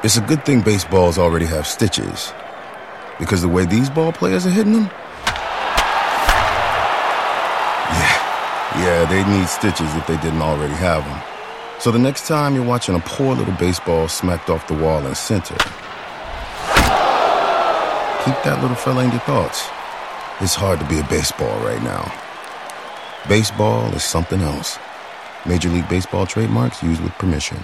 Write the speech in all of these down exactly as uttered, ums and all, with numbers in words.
It's a good thing baseballs already have stitches, because the way these ball players are hitting them, yeah, yeah, they need stitches if they didn't already have them. So the next time you're watching a poor little baseball smacked off the wall in center, keep that little fella in your thoughts. It's hard to be a baseball right now. Baseball is something else. Major League Baseball trademarks used with permission.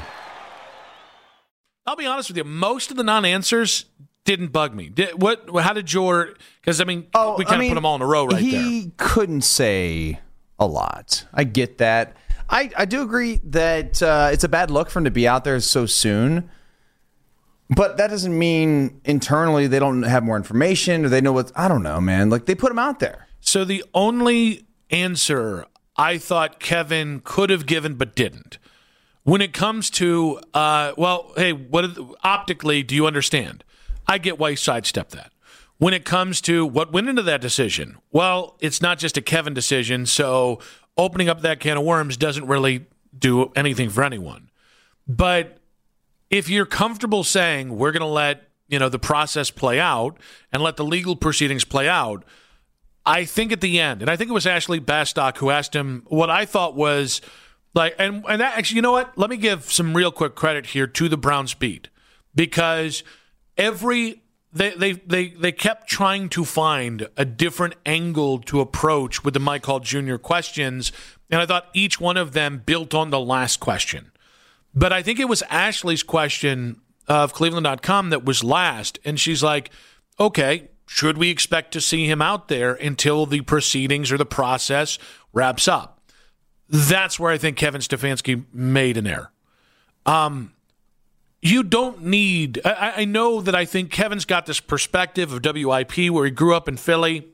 I'll be honest with you. Most of the non-answers didn't bug me. Did, what? How did your? Because I mean, oh, we kind of I mean, put them all in a row right he there. He couldn't say a lot. I get that. I, I do agree that uh, it's a bad look for him to be out there so soon. But that doesn't mean internally they don't have more information or they know what. I don't know, man. Like, they put him out there. So the only answer I thought Kevin could have given but didn't, when it comes to, uh, well, hey, what optically do you understand? I get why you sidestepped that. When it comes to what went into that decision, well, it's not just a Kevin decision, so opening up that can of worms doesn't really do anything for anyone. But if you're comfortable saying we're going to let, you know, the process play out and let the legal proceedings play out, I think at the end, and I think it was Ashley Bastock who asked him what I thought was like, and, and that, actually, you know what? Let me give some real quick credit here to the Browns beat, because every they they they they kept trying to find a different angle to approach with the Mike Hall Junior questions, and I thought each one of them built on the last question. But I think it was Ashley's question of Cleveland dot com that was last, and she's like, okay, should we expect to see him out there until the proceedings or the process wraps up? That's where I think Kevin Stefanski made an error. Um, you don't need – I know that I think Kevin's got this perspective of W I P where he grew up in Philly,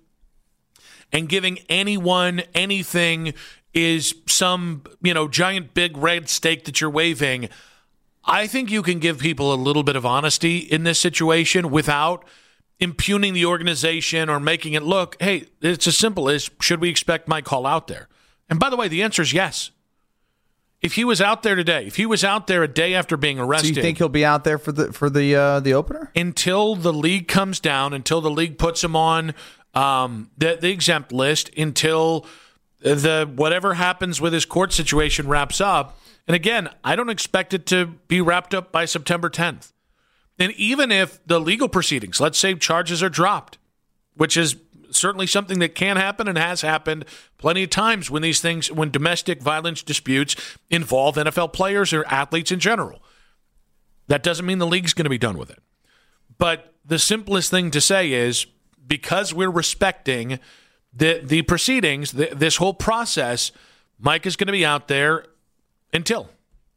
and giving anyone anything is some, you know, giant big red stake that you're waving. I think you can give people a little bit of honesty in this situation without impugning the organization or making it look, hey, it's as simple as, should we expect Mike Hall out there? And by the way, the answer is yes. If he was out there today, if he was out there a day after being arrested. So you think he'll be out there for the for the uh, the opener? Until the league comes down, until the league puts him on um, the, the exempt list, until the whatever happens with his court situation wraps up. And again, I don't expect it to be wrapped up by September tenth. And even if the legal proceedings, let's say charges are dropped, which is certainly something that can happen and has happened plenty of times when these things, when domestic violence disputes involve N F L players or athletes in general. That doesn't mean the league's going to be done with it. But the simplest thing to say is, because we're respecting the the proceedings, the, this whole process, Mike is going to be out there until.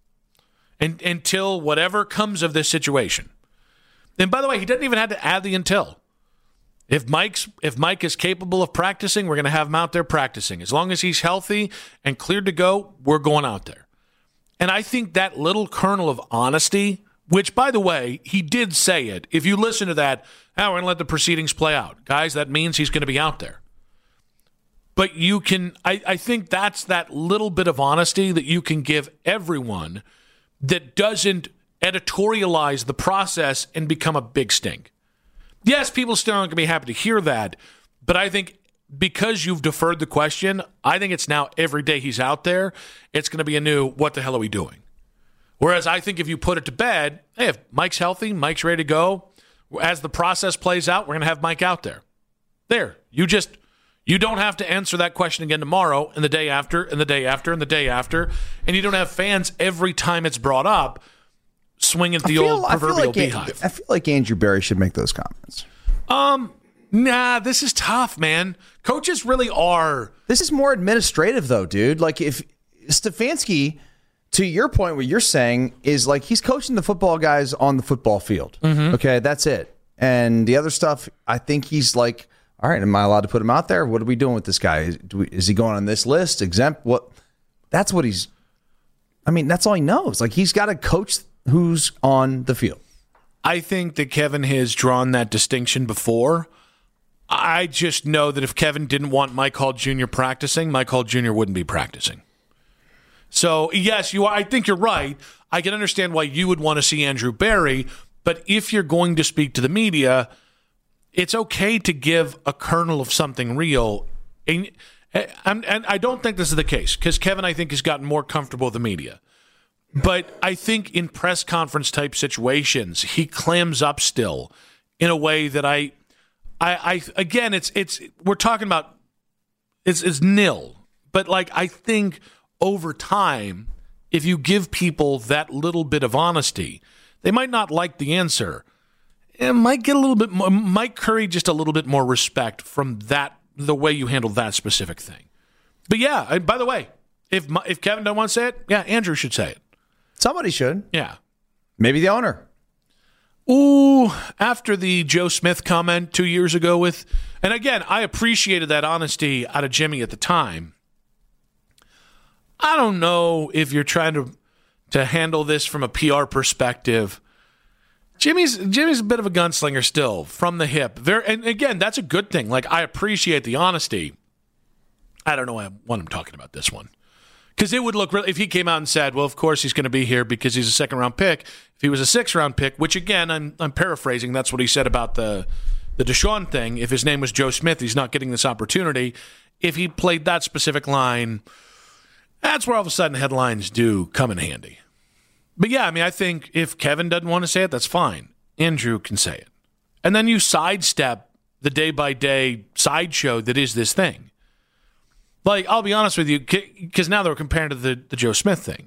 And, until whatever comes of this situation. And by the way, he doesn't even have to add the until. If Mike's if Mike is capable of practicing, we're going to have him out there practicing. As long as he's healthy and cleared to go, we're going out there. And I think that little kernel of honesty, which, by the way, he did say it. If you listen to that, oh, we're going to let the proceedings play out. Guys, that means he's going to be out there. But you can, I, I think that's that little bit of honesty that you can give everyone that doesn't editorialize the process and become a big stink. Yes, people still aren't going to be happy to hear that, but I think because you've deferred the question, I think it's now every day he's out there, it's going to be a new, what the hell are we doing? Whereas I think if you put it to bed, hey, if Mike's healthy, Mike's ready to go, as the process plays out, we're going to have Mike out there. There, you just, you don't have to answer that question again tomorrow and the day after and the day after and the day after, and you don't have fans every time it's brought up swinging at the feel, old proverbial I feel like, beehive. I feel like Andrew Berry should make those comments. Um, nah, this is tough, man. Coaches really are. This is more administrative, though, dude. Like, if Stefanski, to your point, what you're saying is like he's coaching the football guys on the football field. Mm-hmm. Okay, that's it. And the other stuff, I think he's like, all right, am I allowed to put him out there? What are we doing with this guy? Is, do we, is he going on this list? Exempt? What? That's what he's. I mean, that's all he knows. Like, he's got to coach who's on the field. I think that Kevin has drawn that distinction before. I just know that if Kevin didn't want Mike Hall Junior practicing, Mike Hall Junior wouldn't be practicing. So, yes, you are. I think you're right. I can understand why you would want to see Andrew Berry, But if you're going to speak to the media, it's okay to give a kernel of something real. And, and, and I don't think this is the case because Kevin, I think, has gotten more comfortable with the media. But I think in press conference type situations, he clams up still in a way that I, I, I again, it's it's we're talking about it's it's nil. But like I think over time, if you give people that little bit of honesty, they might not like the answer. It might get a little bit more, might curry just a little bit more respect from that the way you handle that specific thing. But yeah, and by the way, if if Kevin don't want to say it, yeah, Andrew should say it. Somebody should. Yeah. Maybe the owner. Ooh, after the Joe Smith comment two years ago with, and again, I appreciated that honesty out of Jimmy at the time. I don't know if you're trying to to handle this from a P R perspective. Jimmy's Jimmy's a bit of a gunslinger still from the hip. Very, and again, that's a good thing. Like, I appreciate the honesty. I don't know what I'm talking about this one. Because it would look really, if he came out and said, well, of course he's going to be here because he's a second round pick. If he was a sixth round pick, which again, I'm I'm paraphrasing, that's what he said about the the Deshaun thing. If his name was Joe Smith, he's not getting this opportunity. If he played that specific line, that's where all of a sudden headlines do come in handy. But yeah, I mean, I think if Kevin doesn't want to say it, that's fine. Andrew can say it. And then you sidestep the day-by-day sideshow that is this thing. Like, I'll be honest with you, because now they're comparing to the, the Joe Smith thing.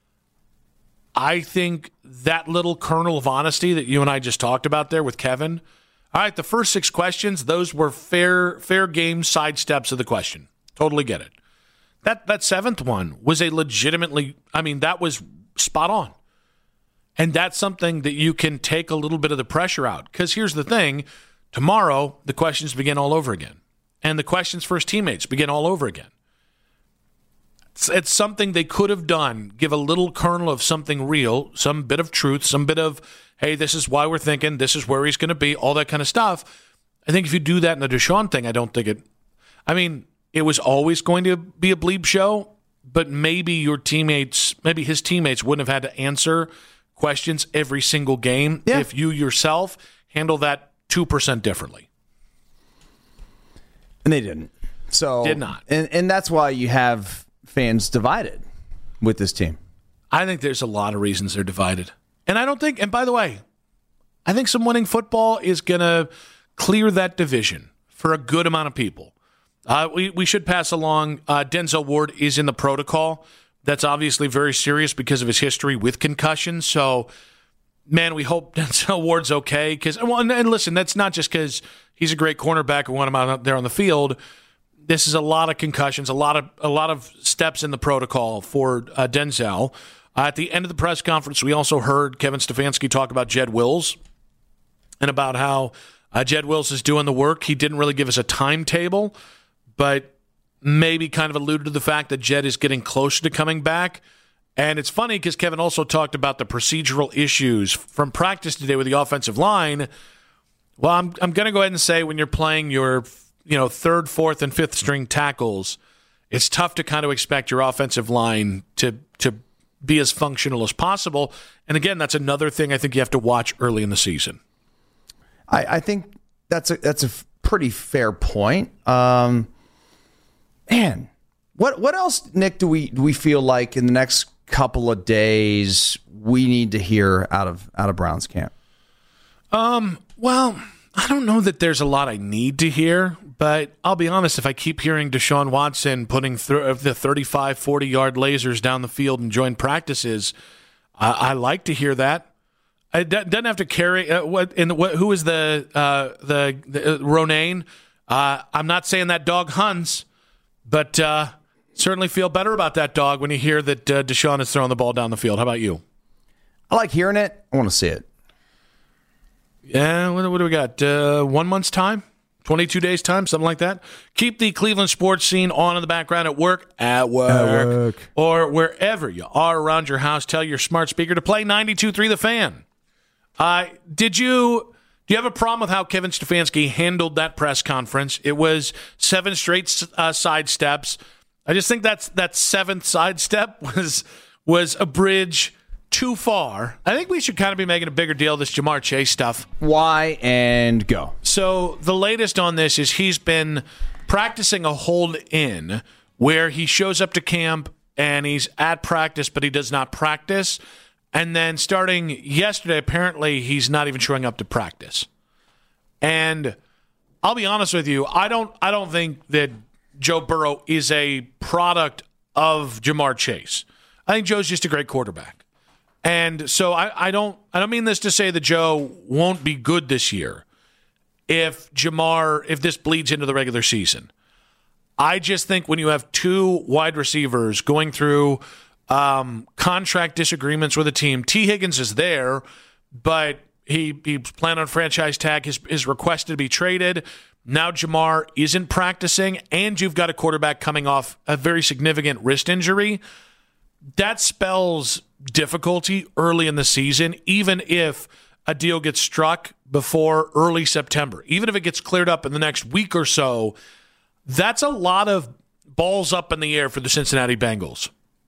I think that little kernel of honesty that you and I just talked about there with Kevin, all right, the first six questions, those were fair fair game sidesteps of the question. Totally get it. That that seventh one was a legitimately, I mean, that was spot on. And that's something that you can take a little bit of the pressure out. Because here's the thing, tomorrow the questions begin all over again. And the questions for his teammates begin all over again. It's, it's something they could have done, give a little kernel of something real, some bit of truth, some bit of, hey, this is why we're thinking, this is where he's going to be, all that kind of stuff. I think if you do that in the Deshaun thing, I don't think it, I mean, it was always going to be a bleep show, but maybe your teammates, maybe his teammates wouldn't have had to answer questions every single game yeah. if you yourself handle that two percent differently. And they didn't. So did not. And and that's why you have fans divided with this team. I think there's a lot of reasons they're divided. And I don't think, and by the way, I think some winning football is going to clear that division for a good amount of people. Uh, we, we should pass along, uh, Denzel Ward is in the protocol. That's obviously very serious because of his history with concussions. So, man, we hope Denzel Ward's okay. Because, well, and, and listen, that's not just because he's a great cornerback and want him out there on the field. This is a lot of concussions, a lot of a lot of steps in the protocol for uh, Denzel. Uh, at the end of the press conference, we also heard Kevin Stefanski talk about Jed Wills and about how uh, Jed Wills is doing the work. He didn't really give us a timetable, but maybe kind of alluded to the fact that Jed is getting closer to coming back. And it's funny because Kevin also talked about the procedural issues from practice today with the offensive line. Well, I'm I'm going to go ahead and say when you're playing your you know third, fourth, and fifth string tackles, it's tough to kind of expect your offensive line to to be as functional as possible. And again, that's another thing I think you have to watch early in the season. I, I think that's a that's a pretty fair point. Um, man, what what else, Nick? Do we do we feel like in the next couple of days we need to hear out of out of Browns camp? Um. Well, I don't know that there's a lot I need to hear, but I'll be honest, if I keep hearing Deshaun Watson putting th- the thirty-five, forty-yard lasers down the field and joint practices, I, I like to hear that. It d- doesn't have to carry uh, what in the, what, who is the uh, the, the uh, Ronayne? Uh, I'm not saying that dog hunts, but uh, certainly feel better about that dog when you hear that uh, Deshaun is throwing the ball down the field. How about you? I like hearing it. I want to see it. Yeah, what, what do we got? Uh, one month's time? twenty-two days time? Something like that? Keep the Cleveland sports scene on in the background at work, at work, at work, or wherever you are around your house. Tell your smart speaker to play ninety-two point three The Fan. Uh, did you do you have a problem with how Kevin Stefanski handled that press conference? It was seven straight uh, sidesteps. I just think that's that seventh sidestep was was a bridge too far, I think we should kind of be making a bigger deal of this Ja'Marr Chase stuff. Why and go. So the latest on this is he's been practicing a hold in where he shows up to camp and he's at practice, but he does not practice. And then starting yesterday, apparently he's not even showing up to practice. And I'll be honest with you, I don't I don't think that Joe Burrow is a product of Ja'Marr Chase. I think Joe's just a great quarterback. And so I, I don't I don't mean this to say that Joe won't be good this year if Ja'Marr, if this bleeds into the regular season. I just think when you have two wide receivers going through um, contract disagreements with a team, T. Higgins is there, but he he's planning on franchise tag, his, his requested to be traded. Now Ja'Marr isn't practicing, and you've got a quarterback coming off a very significant wrist injury. That spells difficulty early in the season, even if a deal gets struck before early September. Even if it gets cleared up in the next week or so, that's a lot of balls up in the air for the Cincinnati Bengals.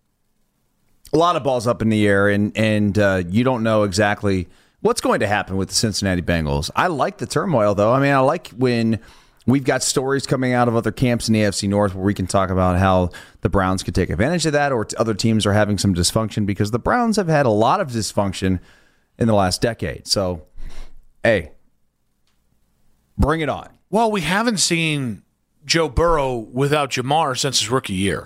A lot of balls up in the air, and, and uh, you don't know exactly what's going to happen with the Cincinnati Bengals. I like the turmoil, though. I mean, I like when we've got stories coming out of other camps in the A F C North where we can talk about how the Browns could take advantage of that, or other teams are having some dysfunction, because the Browns have had a lot of dysfunction in the last decade. So, hey, bring it on. Well, we haven't seen Joe Burrow without Ja'Marr since his rookie year.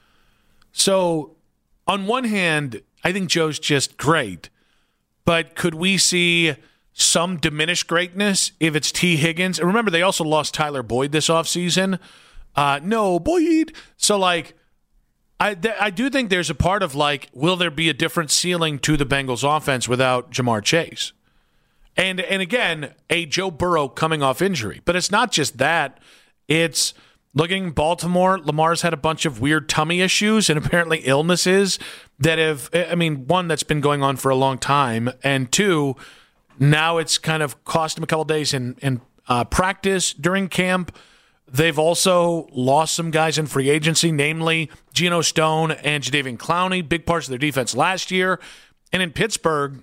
So, on one hand, I think Joe's just great. But could we see some diminished greatness if it's T. Higgins? And remember, they also lost Tyler Boyd this offseason. Uh, no, Boyd. So, like, I, th- I do think there's a part of, like, will there be a different ceiling to the Bengals offense without Ja'Marr Chase? And, and again, a Joe Burrow coming off injury. But it's not just that. It's looking Baltimore. Lamar's had a bunch of weird tummy issues and apparently illnesses that have, I mean, one, that's been going on for a long time. And two, now it's kind of cost him a couple days in, in uh, practice during camp. They've also lost some guys in free agency, namely Geno Stone and Jadeveon Clowney, big parts of their defense last year. And in Pittsburgh,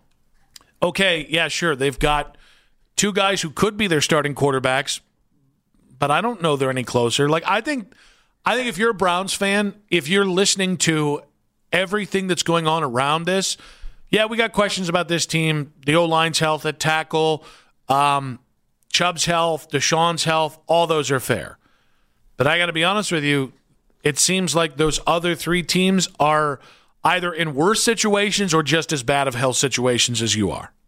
okay, yeah, sure, they've got two guys who could be their starting quarterbacks, but I don't know they're any closer. Like, I think I think if you're a Browns fan, if you're listening to everything that's going on around this, yeah, we got questions about this team, the O-line's health at tackle, um, Chubb's health, Deshaun's health, all those are fair. But I got to be honest with you, it seems like those other three teams are either in worse situations or just as bad of health situations as you are.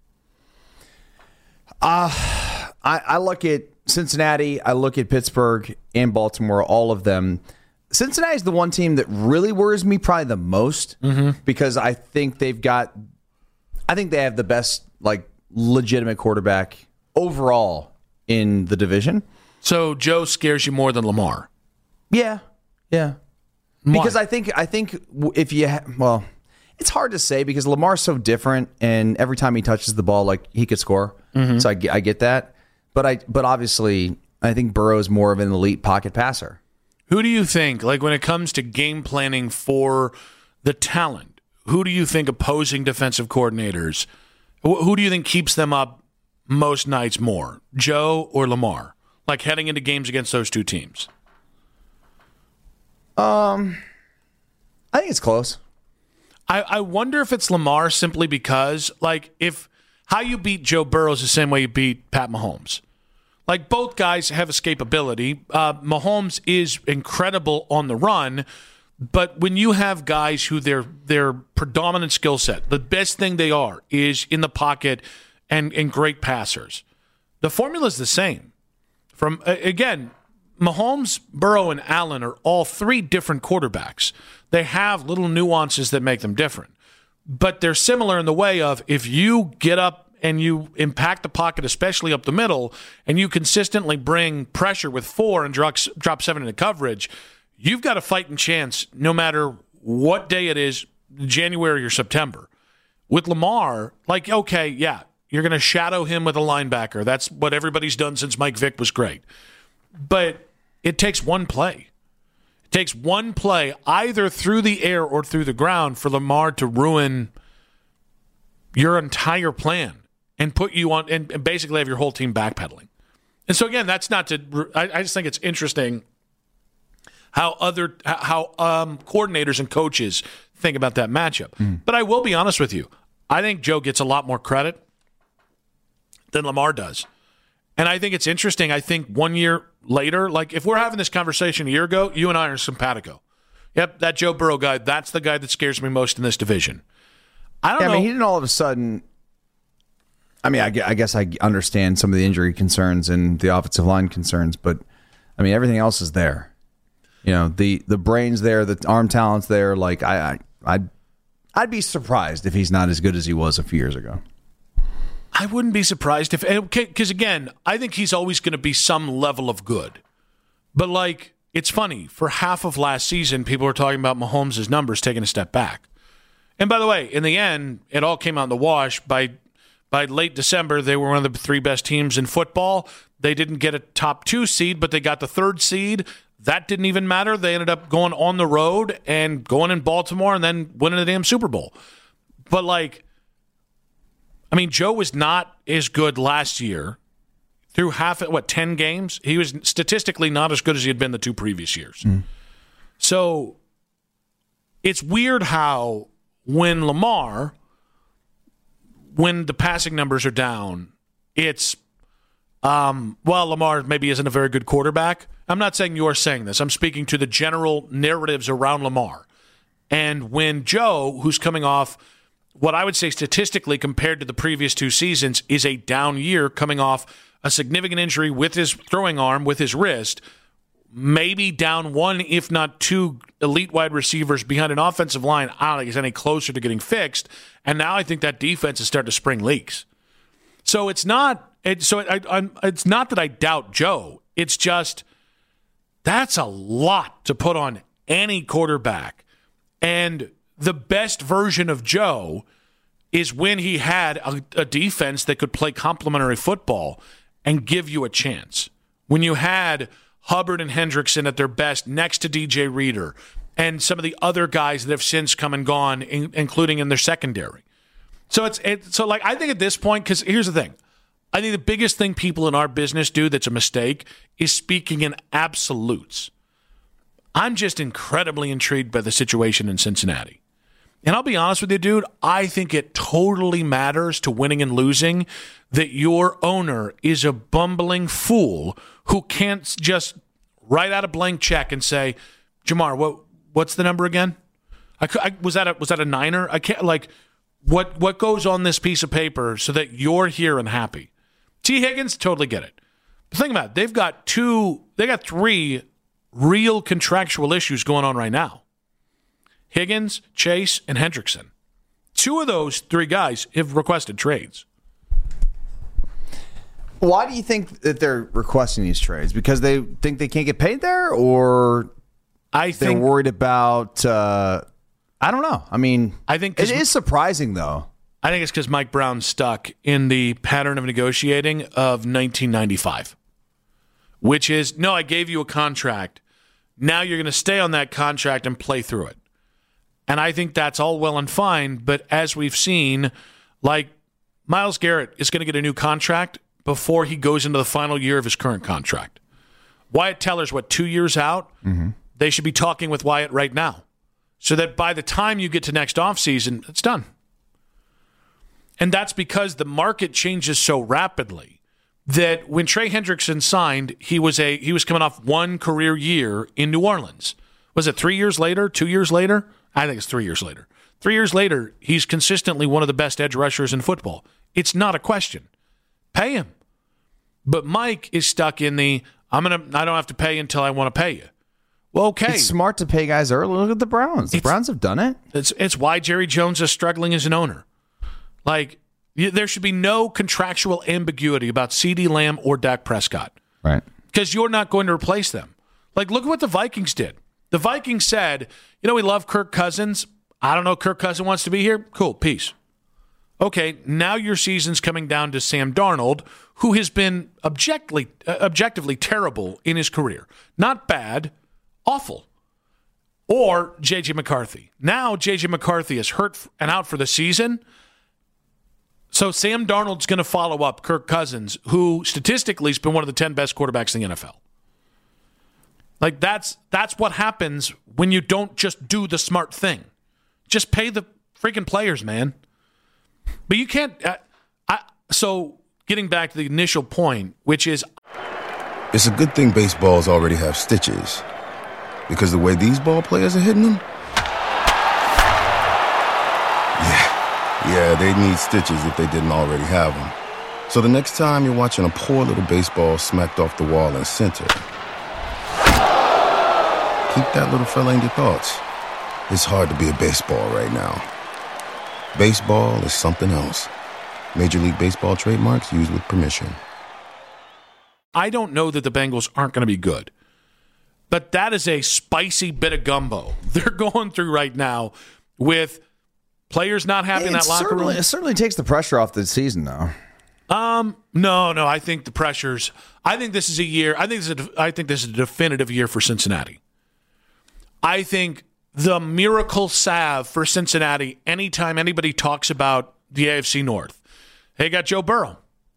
Uh, I, I look at Cincinnati, I look at Pittsburgh and Baltimore, all of them. Cincinnati is the one team that really worries me probably the most, mm-hmm. because I think they've got, I think they have the best, like, legitimate quarterback overall in the division. So Joe scares you more than Lamar? Yeah, yeah. Why? Because I think I think if you ha- well, it's hard to say because Lamar's so different, and every time he touches the ball, like, he could score. Mm-hmm. So I, I get that. But I, but obviously, I think Burrow's more of an elite pocket passer. Who do you think, like, when it comes to game planning for the talent, who do you think opposing defensive coordinators, wh- who do you think keeps them up most nights more, Joe or Lamar? Like, heading into games against those two teams? Um, I think it's close. I, I wonder if it's Lamar simply because, like, if how you beat Joe Burrow is the same way you beat Pat Mahomes. Like, both guys have escapability. Uh, Mahomes is incredible on the run, but when you have guys who their their predominant skill set, the best thing they are is in the pocket and, and great passers, the formula is the same. From uh, again, Mahomes, Burrow, and Allen are all three different quarterbacks. They have little nuances that make them different. But they're similar in the way of if you get up and you impact the pocket, especially up the middle, and you consistently bring pressure with four and drop, drop seven into coverage, you've got a fighting chance no matter what day it is, January or September. With Lamar, like, okay, yeah, you're going to shadow him with a linebacker. That's what everybody's done since Mike Vick was great. But it takes one play. It takes one play, either through the air or through the ground, for Lamar to ruin your entire plan and put you on and, and basically have your whole team backpedaling. And so again, that's not to. I, I just think it's interesting how other how um, coordinators and coaches think about that matchup. Mm. But I will be honest with you. I think Joe gets a lot more credit than Lamar does. And I think it's interesting. I think one year later, like if we're having this conversation a year ago, you and I are simpatico. Yep, that Joe Burrow guy, that's the guy that scares me most in this division. I don't yeah, know. I mean, he didn't all of a sudden. I mean, I, I guess I understand some of the injury concerns and the offensive line concerns, but I mean, everything else is there. You know, the the brain's there, the arm talent's there. Like I, I I'd I'd be surprised if he's not as good as he was a few years ago. I wouldn't be surprised if, because again, I think he's always going to be some level of good. But like, it's funny, for half of last season, people were talking about Mahomes' numbers taking a step back. And by the way, in the end, it all came out in the wash. By by late December, they were one of the three best teams in football. They didn't get a top two seed, but they got the third seed. That didn't even matter. They ended up going on the road and going in Baltimore and then winning the damn Super Bowl. But like, I mean, Joe was not as good last year through half, what, ten games? He was statistically not as good as he had been the two previous years. Mm. So it's weird how when Lamar, when the passing numbers are down, it's, um, well, Lamar maybe isn't a very good quarterback. I'm not saying you're saying this. I'm speaking to the general narratives around Lamar. And when Joe, who's coming off what I would say statistically compared to the previous two seasons is a down year, coming off a significant injury with his throwing arm, with his wrist, maybe down one, if not two elite wide receivers behind an offensive line. I don't think he's any closer to getting fixed. And now I think that defense is starting to spring leaks. So it's not, it, so I, I'm, it's not that I doubt Joe. It's just that's a lot to put on any quarterback. And the best version of Joe is when he had a, a defense that could play complementary football and give you a chance. When you had Hubbard and Hendrickson at their best next to D J Reader and some of the other guys that have since come and gone, in, including in their secondary. So it's it, so like I think at this point, because here's the thing. I think the biggest thing people in our business do that's a mistake is speaking in absolutes. I'm just incredibly intrigued by the situation in Cincinnati. And I'll be honest with you, dude, I think it totally matters to winning and losing that your owner is a bumbling fool who can't just write out a blank check and say, Jamar, what what's the number again? I, I, was that a, was that a niner? I can't like what what goes on this piece of paper so that you're here and happy. T. Higgins, totally get it. But think about it. They've got two, they got three real contractual issues going on right now. Higgins, Chase, and Hendrickson. Two of those three guys have requested trades. Why do you think that they're requesting these trades? Because they think they can't get paid there, or I they're think, worried about, uh, I don't know. I mean, I think it is surprising, though. I think it's because Mike Brown's stuck in the pattern of negotiating of nineteen ninety-five, which is, no, I gave you a contract. Now you're going to stay on that contract and play through it. And I think that's all well and fine, but as we've seen, like Myles Garrett is going to get a new contract before he goes into the final year of his current contract. Wyatt Teller's, what, two years out? Mm-hmm. They should be talking with Wyatt right now so that by the time you get to next offseason, it's done. And that's because the market changes so rapidly that when Trey Hendrickson signed, he was a he was coming off one career year in New Orleans. Was it three years later, two years later? I think it's three years later. Three years later, he's consistently one of the best edge rushers in football. It's not a question. Pay him. But Mike is stuck in the, I'm gonna, I don't have to pay until I want to pay you. Well, okay. It's smart to pay guys early. Look at the Browns. The it's, Browns have done it. It's, it's why Jerry Jones is struggling as an owner. Like, there should be no contractual ambiguity about CeeDee Lamb or Dak Prescott. Right. Because you're not going to replace them. Like, look at what the Vikings did. The Vikings said, you know, we love Kirk Cousins. I don't know, Kirk Cousins wants to be here. Cool, peace. Okay, now your season's coming down to Sam Darnold, who has been objectively, uh, objectively terrible in his career. Not bad, awful. Or J J McCarthy. Now J J McCarthy is hurt and out for the season. So Sam Darnold's going to follow up Kirk Cousins, who statistically has been one of the ten best quarterbacks in the N F L. Like, that's that's what happens when you don't just do the smart thing. Just pay the freaking players, man. But you can't. Uh, I, so getting back to the initial point, which is, It's a good thing baseballs already have stitches, because the way these ball players are hitting them, yeah, yeah, they need stitches if they didn't already have them. So the next time you're watching a poor little baseball smacked off the wall in center, keep that little fella in your thoughts. It's hard to be a baseball right now. Baseball is something else. Major League Baseball trademarks used with permission. I don't know that the Bengals aren't going to be good, but that is a spicy bit of gumbo they're going through right now with players not having It that locker room. It certainly takes the pressure off the season, though. Um, no, no. I think the pressures. I think this is a year. I think this is a, I think this is a definitive year for Cincinnati. I think the miracle salve for Cincinnati. Anytime anybody talks about the A F C North, hey, got Joe Burrow.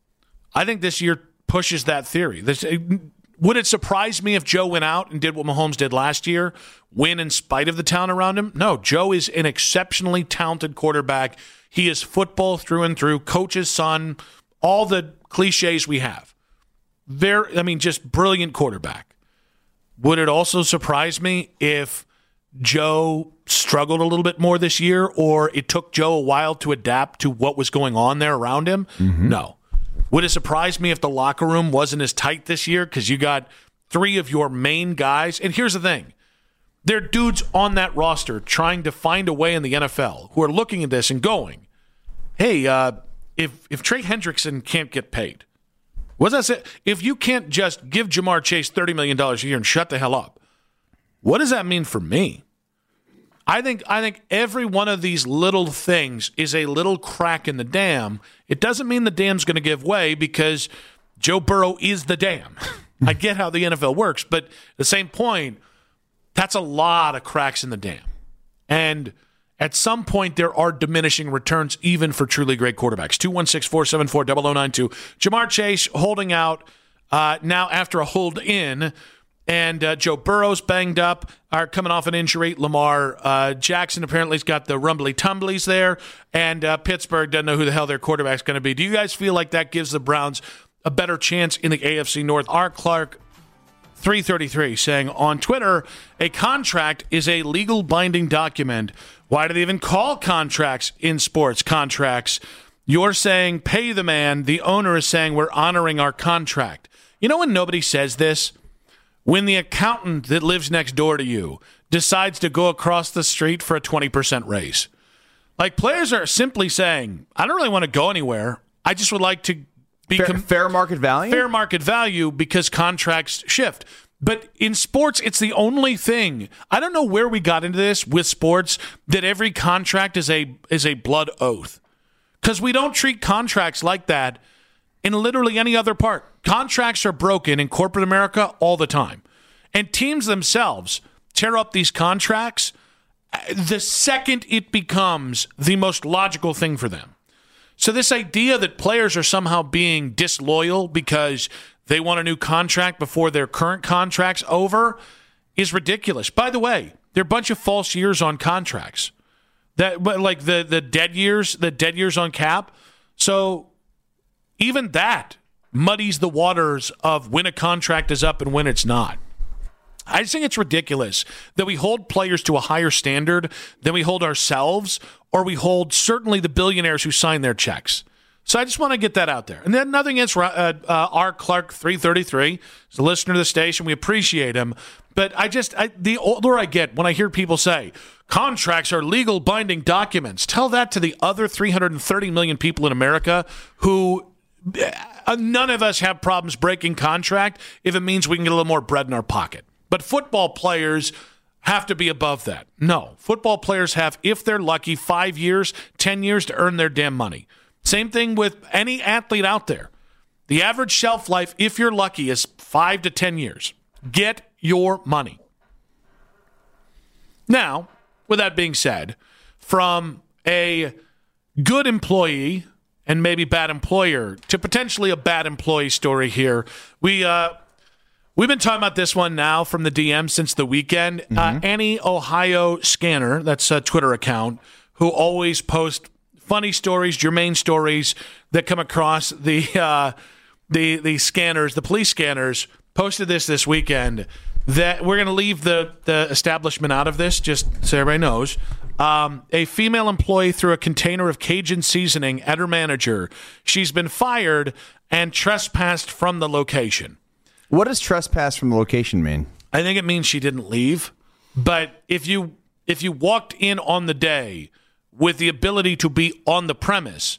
I think this year pushes that theory. This, would it surprise me if Joe went out and did what Mahomes did last year, win in spite of the talent around him? No, Joe is an exceptionally talented quarterback. He is football through and through, coach's son, all the cliches we have. Very, I mean, just brilliant quarterback. Would it also surprise me if Joe struggled a little bit more this year, or it took Joe a while to adapt to what was going on there around him? Mm-hmm. No. Would it surprise me if the locker room wasn't as tight this year because you got three of your main guys? And here's the thing. There are dudes on that roster trying to find a way in the N F L who are looking at this and going, hey, uh, if if Trey Hendrickson can't get paid, what does that say? If you can't just give Jamar Chase thirty million dollars a year and shut the hell up, what does that mean for me? I think I think every one of these little things is a little crack in the dam. It doesn't mean the dam's going to give way because Joe Burrow is the dam. I get how the N F L works, but at the same point, that's a lot of cracks in the dam. And at some point, there are diminishing returns even for truly great quarterbacks. two one six, four seven four, zero zero nine two. Jamar Chase holding out uh, now after a hold in. And uh, Joe Burrow's banged up, are coming off an injury. Lamar uh, Jackson apparently has got the rumbly-tumblies there. And uh, Pittsburgh doesn't know who the hell their quarterback's going to be. Do you guys feel like that gives the Browns a better chance in the A F C North? R. Clark, three thirty-three, saying on Twitter, a contract is a legal binding document. Why do they even call contracts in sports contracts? You're saying pay the man. The owner is saying we're honoring our contract. You know when nobody says this? When the accountant that lives next door to you decides to go across the street for a twenty percent raise. Like, players are simply saying, I don't really want to go anywhere. I just would like to be fair, com- fair market value? Fair market value because contracts shift. But in sports, it's the only thing. I don't know where we got into this with sports, that every contract is a is a blood oath. Because we don't treat contracts like that in literally any other part. Contracts are broken in corporate America all the time. And teams themselves tear up these contracts the second it becomes the most logical thing for them. So this idea that players are somehow being disloyal because they want a new contract before their current contract's over is ridiculous. By the way, there are a bunch of false years on contracts. That, like the, the dead years, the dead years on cap. So even that muddies the waters of when a contract is up and when it's not. I just think it's ridiculous that we hold players to a higher standard than we hold ourselves, or we hold certainly the billionaires who sign their checks. So I just want to get that out there. And then nothing against uh, uh, R. Clark three thirty-three. He's a listener to the station. We appreciate him. But I just, I, the older I get, when I hear people say, contracts are legal binding documents, tell that to the other three hundred thirty million people in America who... Uh, none of us have problems breaking contract if it means we can get a little more bread in our pocket. But football players have to be above that. No, football players have, if they're lucky, five years, ten years to earn their damn money. Same thing with any athlete out there. The average shelf life, if you're lucky, is five to ten years. Get your money. Now, with that being said, from a good employee and maybe bad employer to potentially a bad employee story here. We, uh, we've been talking about this one now from the D M since the weekend. Mm-hmm. Uh, Annie Ohio Scanner, that's a Twitter account, who always posts funny stories, germane stories that come across the uh, the the scanners, the police scanners, posted this this weekend. That we're going to leave the, the establishment out of this, just so everybody knows. Um, a female employee threw a container of Cajun seasoning at her manager. She's been fired and trespassed from the location. What does trespass from the location mean? I think it means she didn't leave. But if you if you walked in on the day with the ability to be on the premise,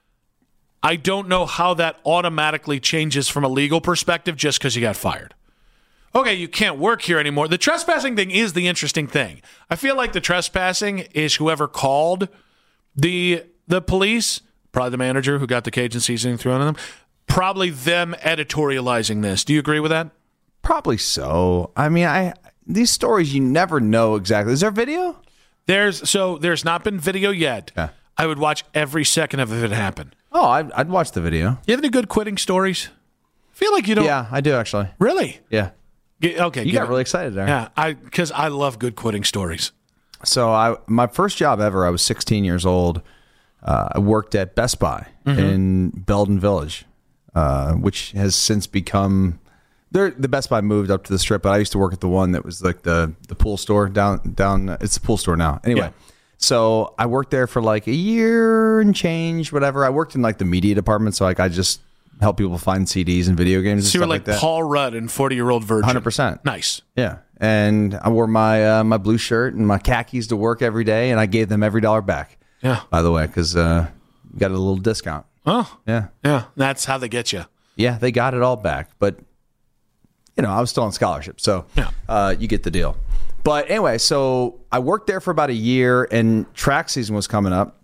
I don't know how that automatically changes from a legal perspective just because you got fired. Okay, you can't work here anymore. The trespassing thing is the interesting thing. I feel like the trespassing is whoever called the the police, probably the manager who got the Cajun seasoning thrown on them, probably them editorializing this. Do you agree with that? Probably so. I mean, I these stories, you never know exactly. Is there video? There's so there's not been video yet. Yeah. I would watch every second of it happen. Oh, I'd, I'd watch the video. You have any good quitting stories? I feel like you don't. Yeah, I do actually. Really? Yeah. Get, okay. You got it. Really excited there. Yeah, I because I love good quitting stories. So I my first job ever, I was sixteen years old. Uh, I worked at Best Buy mm-hmm. in Belden Village, uh, which has since become the Best Buy moved up to the Strip. But I used to work at the one that was like the the pool store down down. It's a pool store now. Anyway. Yeah. So I worked there for like a year and change, whatever. I worked in like the media department, so like I just help people find C Ds and video games. And so you were stuff like, like that. Paul Rudd and forty-year-old virgin. one hundred percent. Nice. Yeah, and I wore my uh, my blue shirt and my khakis to work every day, and I gave them every dollar back. Yeah. By the way, because uh, you got a little discount. Oh. Yeah. Yeah. That's how they get you. Yeah, they got it all back, but you know I was still on scholarship, so yeah. uh, you get the deal. But anyway, so I worked there for about a year, and track season was coming up,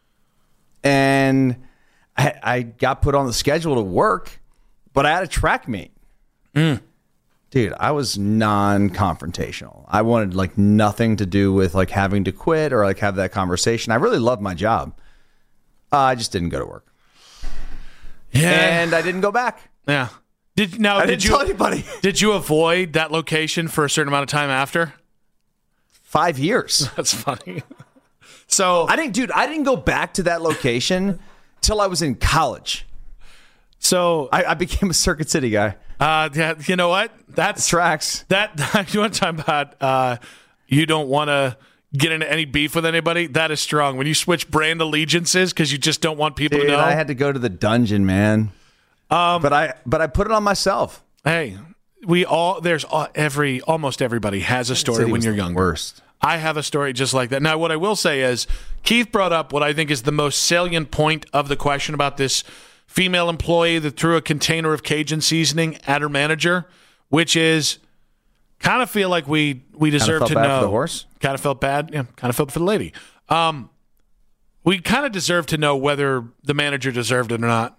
and I, I got put on the schedule to work, but I had a track meet. Mm. Dude, I was non-confrontational. I wanted like nothing to do with like having to quit or like have that conversation. I really loved my job. Uh, I just didn't go to work. Yeah, and I didn't go back. Yeah. Did now? I did didn't you tell anybody? Did you avoid that location for a certain amount of time after? Five years. That's funny. So I didn't, dude. I didn't go back to that location till I was in college. So I, I became a Circuit City guy. Uh, yeah, you know what? That's tracks. That you want to talk about? Uh, you don't want to get into any beef with anybody. That is strong. When you switch brand allegiances because you just don't want people dude, to know. I had to go to the dungeon, man. Um, but I but I put it on myself. Hey, we all there's all, every almost everybody has a story when you're younger. Worst. I have a story just like that. Now, what I will say is Keith brought up what I think is the most salient point of the question about this female employee that threw a container of Cajun seasoning at her manager, which is kind of feel like we we deserve kind of felt to bad know. For the horse. Kind of felt bad. Yeah, kind of felt for the lady. Um, we kind of deserve to know whether the manager deserved it or not.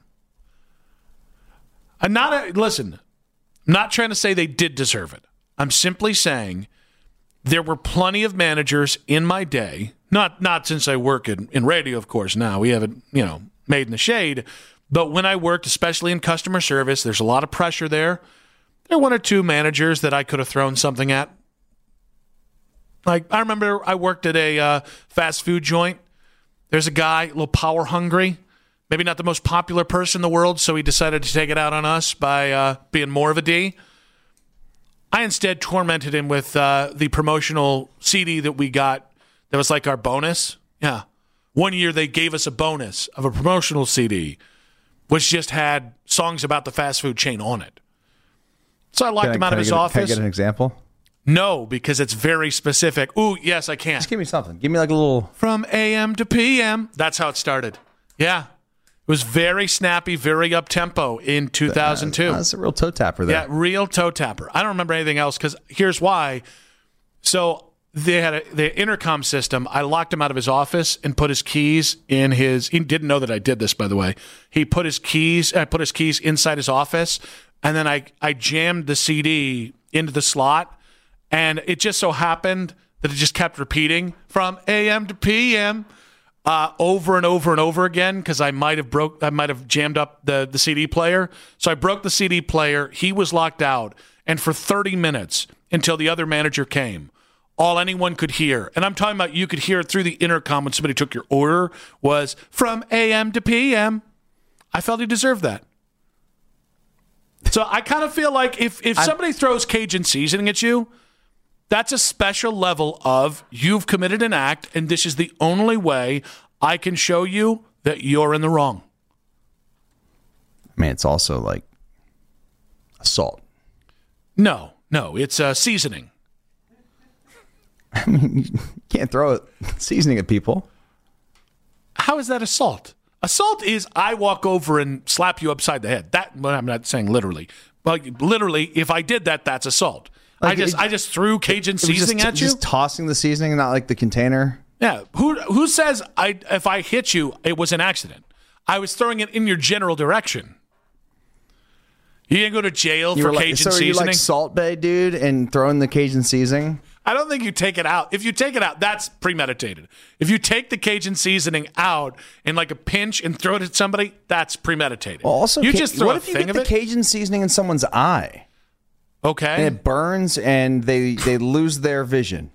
I'm not a, listen. I'm not trying to say they did deserve it. I'm simply saying there were plenty of managers in my day, not not since I work in, in radio, of course. Now we haven't, you know, made in the shade. But when I worked, especially in customer service, there's a lot of pressure there. There are one or two managers that I could have thrown something at. Like, I remember I worked at a uh, fast food joint. There's a guy, a little power hungry, maybe not the most popular person in the world, so he decided to take it out on us by uh, being more of a D. I instead tormented him with uh, the promotional C D that we got that was like our bonus. Yeah. One year they gave us a bonus of a promotional C D, which just had songs about the fast food chain on it. So I locked can him I, out of his get, office. Can I get an example? No, because it's very specific. Ooh, yes, I can. Just give me something. Give me like a little... From A M to P M. That's how it started. Yeah. It was very snappy, very up-tempo in two thousand two. That's a real toe tapper there. Yeah, real toe tapper. I don't remember anything else because here's why. So they had a, the intercom system. I locked him out of his office and put his keys in his... He didn't know that I did this, by the way. He put his keys... I put his keys inside his office, and then I, I jammed the C D into the slot, and it just so happened that it just kept repeating from A M to P M. uh, over and over and over again because I might have broke, I might have jammed up the, the C D player. So I broke the C D player. He was locked out. And for thirty minutes until the other manager came, all anyone could hear, and I'm talking about you could hear it through the intercom when somebody took your order, was from A M to P M. I felt he deserved that. So I kind of feel like if, if somebody throws Cajun seasoning at you, that's a special level of you've committed an act, and this is the only way I can show you that you're in the wrong. I mean, it's also like assault. No, no, it's uh, seasoning. I mean, you can't throw seasoning at people. How is that assault? Assault is I walk over and slap you upside the head. That well, I'm not saying literally, but literally, if I did that, that's assault. Like I just it, I just threw Cajun seasoning just, at you. Just tossing the seasoning, not like the container. Yeah. Who who says I if I hit you, it was an accident? I was throwing it in your general direction. You didn't go to jail you for like, Cajun so seasoning. So you like Salt Bae, dude, and throwing the Cajun seasoning? I don't think you take it out. If you take it out, that's premeditated. If you take the Cajun seasoning out in like a pinch and throw it at somebody, that's premeditated. Well, also, you ca- just throw what a if you thing get of the it? Cajun seasoning in someone's eye? Okay. And it burns and they, they lose their vision.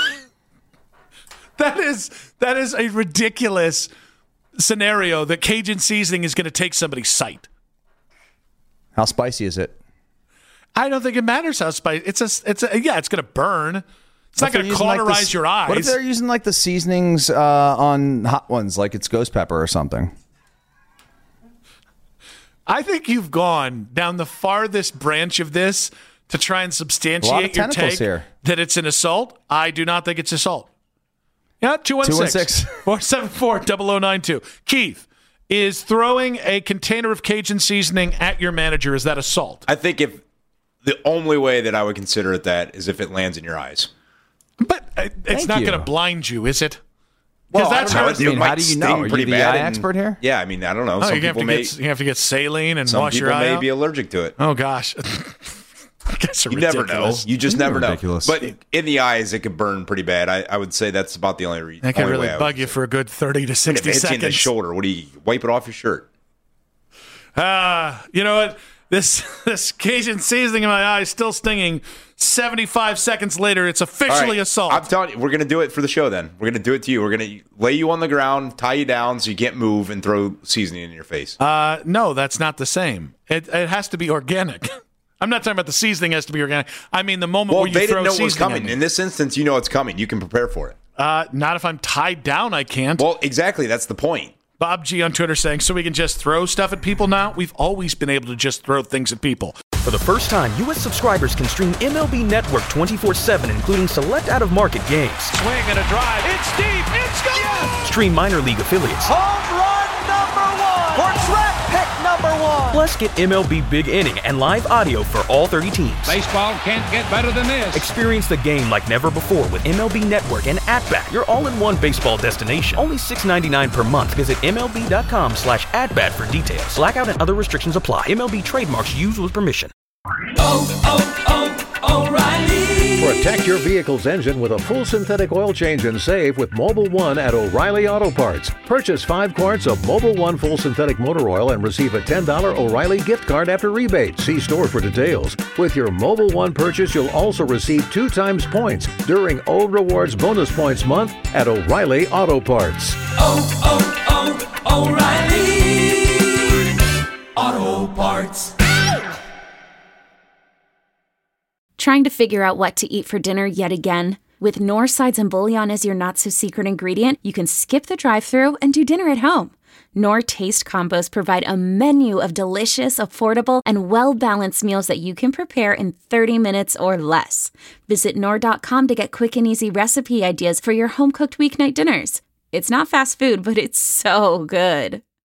That is that is a ridiculous scenario that Cajun seasoning is going to take somebody's sight. How spicy is it? I don't think it matters how spicy. It's a, it's a, yeah, it's going to burn. It's not going to cauterize like the, your eyes. What if they're using like the seasonings uh, on hot ones, like it's ghost pepper or something? I think you've gone down the farthest branch of this to try and substantiate your take here. that it's an assault. I do not think it's assault. Yeah, two one six, four seven four, zero zero nine two. Keith, is throwing a container of Cajun seasoning at your manager, is that assault? I think if the only way that I would consider it that is if it lands in your eyes. But uh, it's Thank not you. going to blind you, is it? Well, that's I don't know. how It, I mean, it might how do you sting know? Are pretty you the bad eye and- expert here? Yeah, I mean, I don't know. Oh, some you, have people to may, get, you have to get saline and some wash people your eye may out? be allergic to it. Oh, gosh. That's You never know. ridiculous. You just You're never know. ridiculous. But in the eyes, it could burn pretty bad. I, I would say that's about the only reason. That can only really way I bug would you say. for a good thirty to If sixty it hits you in the seconds. shoulder, what do you wipe it off your shirt? Ah, you know what? This this Cajun seasoning in my eye is still stinging. seventy-five seconds later, it's officially All right, assault. I'm telling you, we're going to do it for the show then. We're going to do it to you. We're going to lay you on the ground, tie you down so you can't move, and throw seasoning in your face. Uh, no, that's not the same. It, it has to be organic. I'm not talking about the seasoning has to be organic. I mean the moment well, where you they throw didn't know what was seasoning coming. at me. In this instance, you know it's coming. You can prepare for it. Uh, not if I'm tied down, I can't. Well, exactly. That's the point. Bob G on Twitter saying, so we can just throw stuff at people now? We've always been able to just throw things at people. For the first time, U S subscribers can stream M L B Network twenty-four seven, including select out-of-market games. Swing and a drive. It's deep. It's gone. Yes! Stream minor league affiliates. Home run number one. For draft pick number one. Plus, get M L B Big Inning and live audio for all thirty teams. Baseball can't get better than this. Experience the game like never before with M L B Network and At-Bat, your all-in-one baseball destination. Only six dollars and ninety-nine cents per month. Visit MLB.com slash at-bat for details. Blackout and other restrictions apply. M L B trademarks used with permission. Oh, oh, oh, O'Reilly. Protect your vehicle's engine with a full synthetic oil change and save with Mobil one at O'Reilly Auto Parts. Purchase five quarts of Mobil one full synthetic motor oil and receive a ten dollars O'Reilly gift card after rebate. See store for details. With your Mobil one purchase, you'll also receive two times points during O Rewards Bonus Points Month at O'Reilly Auto Parts. Oh, oh, oh, O'Reilly Auto Parts. Trying to figure out what to eat for dinner yet again? With Knorr sides and bouillon as your not-so-secret ingredient, you can skip the drive-thru and do dinner at home. Knorr Taste Combos provide a menu of delicious, affordable, and well-balanced meals that you can prepare in thirty minutes or less. Visit Knorr dot com to get quick and easy recipe ideas for your home-cooked weeknight dinners. It's not fast food, but it's so good.